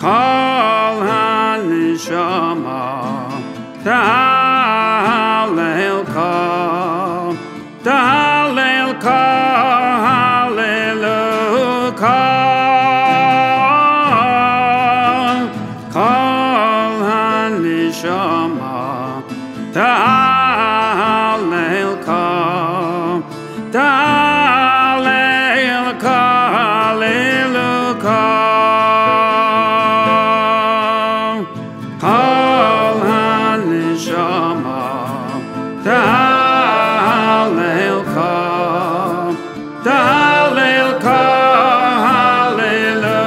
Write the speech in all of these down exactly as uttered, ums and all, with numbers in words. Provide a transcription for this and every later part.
Kol haneshama tahalel kol, tahalel kol, hallelu kol. Kol haneshama tahalel kol, tahalel kol, hallelu kol. Kol haneshama tahalel kol, tahalel kol, hallelu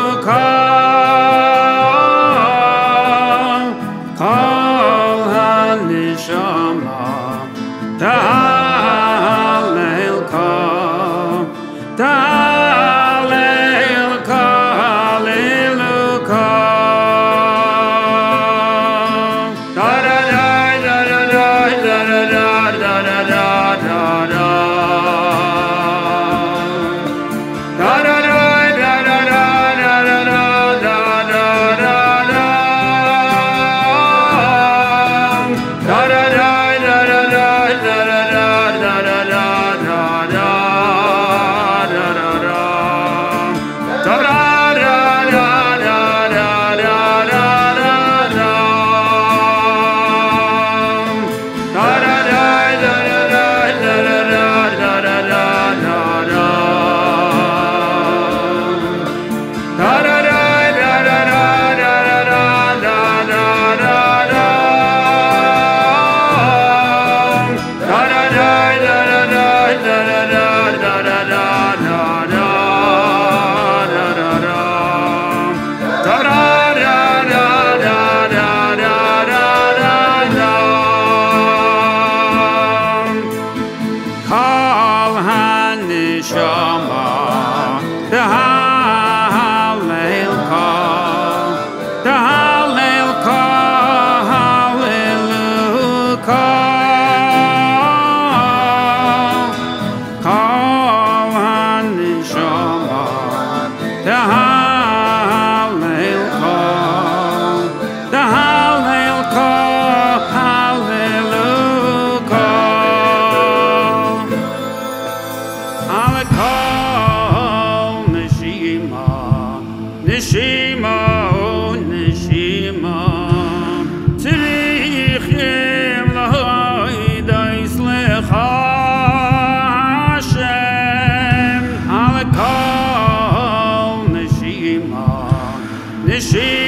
kol. Kol haneshama tahalel kol, tahalel kol, hallelu kol. Kol haneshama tahalel kol, tahalel kol, hallelu kol. Kol haneshama tahalel kol, tahalel kol, hallelu kol. Alakol neshima, neshima, oh neshima, tzrichim lahoidais lecha Hashem. Alakol neshima, neshima.